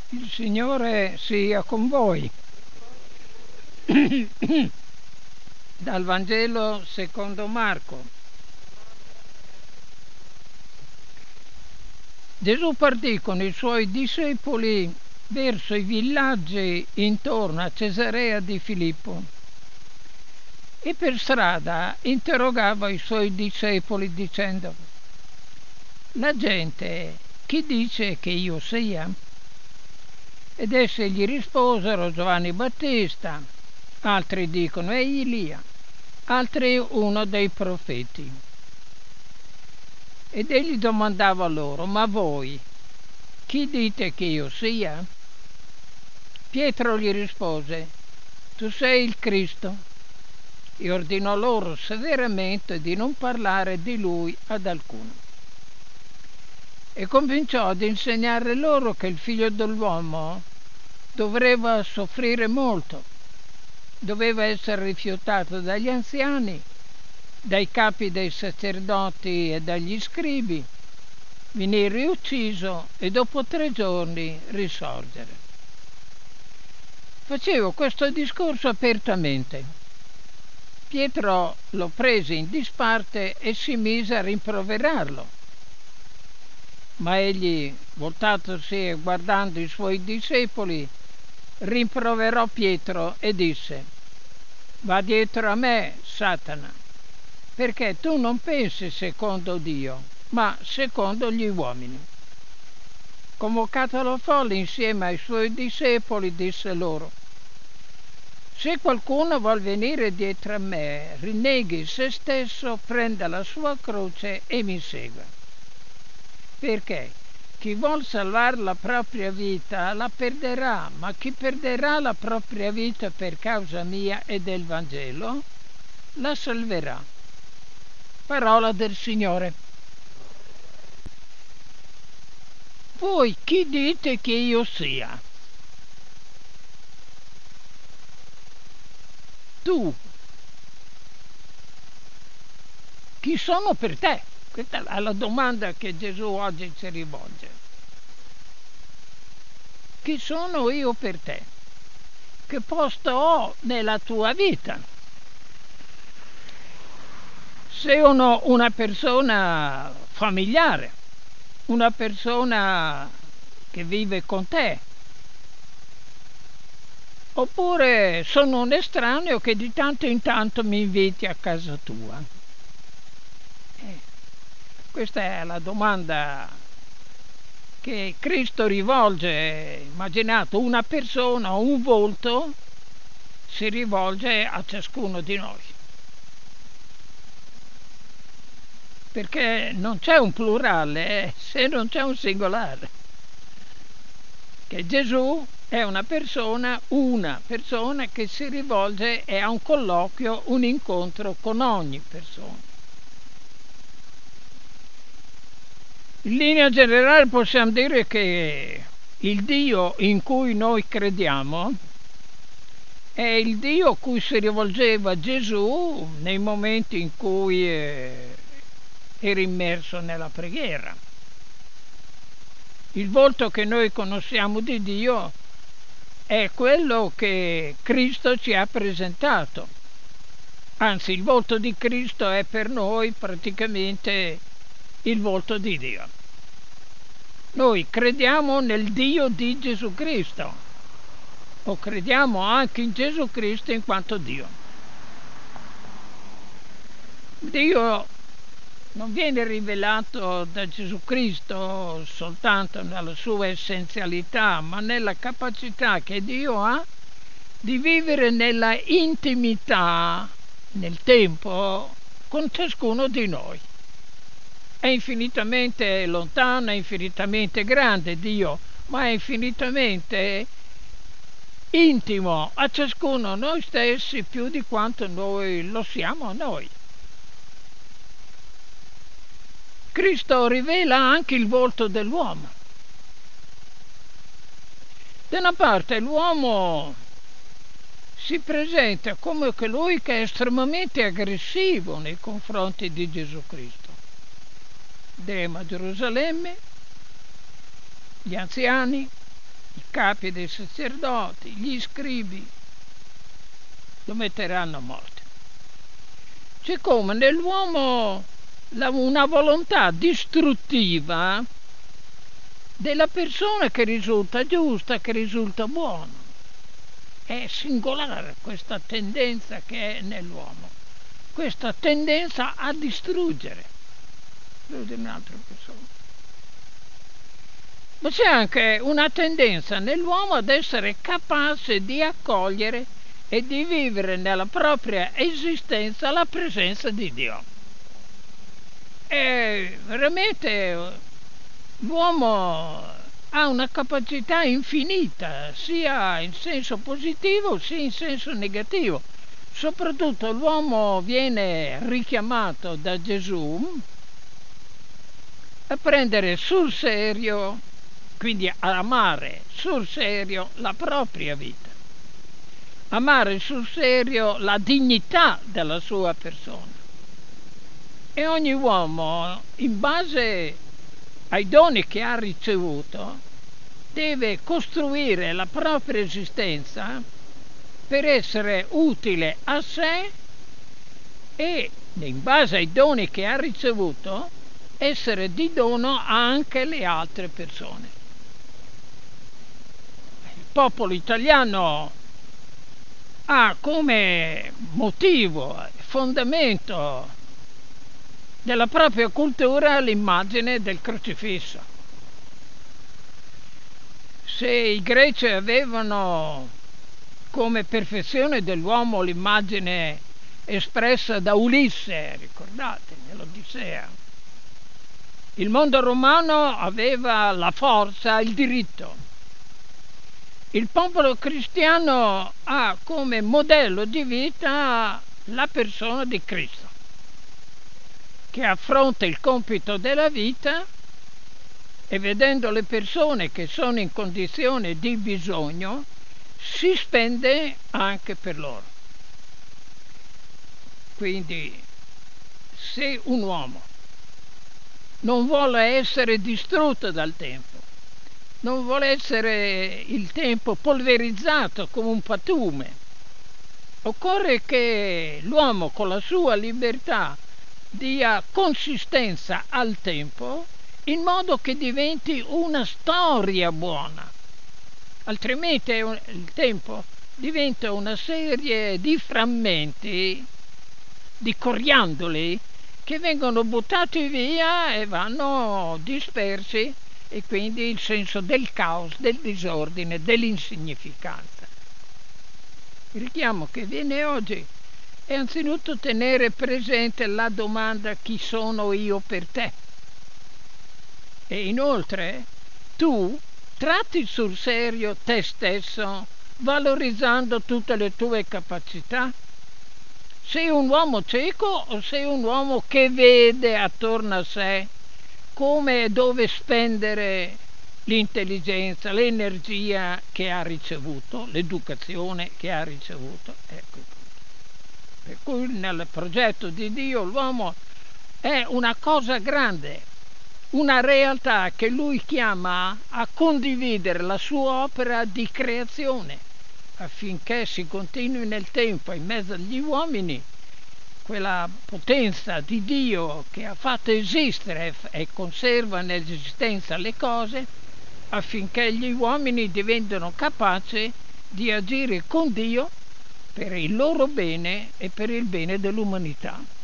Il Signore sia con voi. Dal Vangelo secondo Marco. Gesù partì con i suoi discepoli verso i villaggi intorno a Cesarea di Filippo e per strada interrogava i suoi discepoli dicendo: la gente chi dice che io sia? Ed essi gli risposero: Giovanni Battista, altri dicono è Elia, altri uno dei profeti. Ed egli domandava loro: ma voi chi dite che io sia? Pietro gli rispose: tu sei il Cristo. E ordinò loro severamente di non parlare di lui ad alcuno. E cominciò ad insegnare loro che il figlio dell'uomo doveva soffrire molto, doveva essere rifiutato dagli anziani, dai capi dei sacerdoti e dagli scribi, venire ucciso e dopo 3 giorni risorgere. Facevo questo discorso apertamente. Pietro lo prese in disparte e si mise a rimproverarlo. Ma egli, voltatosi e guardando i suoi discepoli, rimproverò Pietro e disse: va dietro a me, Satana, perché tu non pensi secondo Dio, ma secondo gli uomini. Convocato la folla insieme ai suoi discepoli, disse loro: se qualcuno vuol venire dietro a me, rinneghi se stesso, prenda la sua croce e mi segua. Perché chi vuol salvare la propria vita la perderà, ma chi perderà la propria vita per causa mia e del Vangelo la salverà. Parola del Signore. Voi chi dite che io sia? Tu, chi sono per te? Questa è la domanda che Gesù oggi ci rivolge. Chi sono io per te? Che posto ho nella tua vita? Sono una persona familiare, una persona che vive con te, oppure sono un estraneo che di tanto in tanto mi inviti a casa tua? Questa è la domanda che Cristo rivolge. Immaginate, una persona, un volto, si rivolge a ciascuno di noi. Perché non c'è un plurale se non c'è un singolare. Che Gesù è una persona che si rivolge e ha un colloquio, un incontro con ogni persona. In linea generale possiamo dire che il Dio in cui noi crediamo è il Dio a cui si rivolgeva Gesù nei momenti in cui era immerso nella preghiera. Il volto che noi conosciamo di Dio è quello che Cristo ci ha presentato. Anzi, il volto di Cristo è per noi praticamente il volto di Dio. Noi crediamo nel Dio di Gesù Cristo, o crediamo anche in Gesù Cristo in quanto Dio. Dio non viene rivelato da Gesù Cristo soltanto nella sua essenzialità, ma nella capacità che Dio ha di vivere nella intimità, nel tempo, con ciascuno di noi. È infinitamente lontano, è infinitamente grande Dio, ma è infinitamente intimo a ciascuno noi stessi più di quanto noi lo siamo a noi. Cristo rivela anche il volto dell'uomo. Da una parte l'uomo si presenta come colui che è estremamente aggressivo nei confronti di Gesù Cristo. Vedremo a Gerusalemme gli anziani, i capi dei sacerdoti, gli scribi, lo metteranno a morte. C'è come nell'uomo una volontà distruttiva della persona che risulta giusta, che risulta buona. È singolare questa tendenza che è nell'uomo, questa tendenza a distruggere un'altra persona. Ma c'è anche una tendenza nell'uomo ad essere capace di accogliere e di vivere nella propria esistenza la presenza di Dio. E veramente l'uomo ha una capacità infinita, sia in senso positivo sia in senso negativo. Soprattutto l'uomo viene richiamato da Gesù a prendere sul serio, quindi a amare sul serio la propria vita, amare sul serio la dignità della sua persona. E ogni uomo, in base ai doni che ha ricevuto, deve costruire la propria esistenza per essere utile a sé e, in base ai doni che ha ricevuto, essere di dono anche alle altre persone. Il popolo italiano ha come motivo, fondamento della propria cultura l'immagine del crocifisso. Se i greci avevano come perfezione dell'uomo l'immagine espressa da Ulisse, ricordate, nell'Odissea, il mondo romano aveva la forza, il diritto. Il popolo cristiano ha come modello di vita la persona di Cristo, che affronta il compito della vita e, vedendo le persone che sono in condizione di bisogno, si spende anche per loro. Quindi, se un uomo non vuole essere distrutto dal tempo, non vuole essere il tempo polverizzato come un pattume, occorre che l'uomo con la sua libertà dia consistenza al tempo in modo che diventi una storia buona, altrimenti il tempo diventa una serie di frammenti, di coriandoli che vengono buttati via e vanno dispersi, e quindi il senso del caos, del disordine, dell'insignificanza. Il richiamo che viene oggi è anzitutto tenere presente la domanda: chi sono io per te? E inoltre tu tratti sul serio te stesso, valorizzando tutte le tue capacità? Sei un uomo cieco o sei un uomo che vede attorno a sé come e dove spendere l'intelligenza, l'energia che ha ricevuto, l'educazione che ha ricevuto? Ecco. Per cui nel progetto di Dio l'uomo è una cosa grande, una realtà che lui chiama a condividere la sua opera di creazione, affinché si continui nel tempo, in mezzo agli uomini, quella potenza di Dio che ha fatto esistere e conserva in esistenza le cose, affinché gli uomini diventino capaci di agire con Dio per il loro bene e per il bene dell'umanità.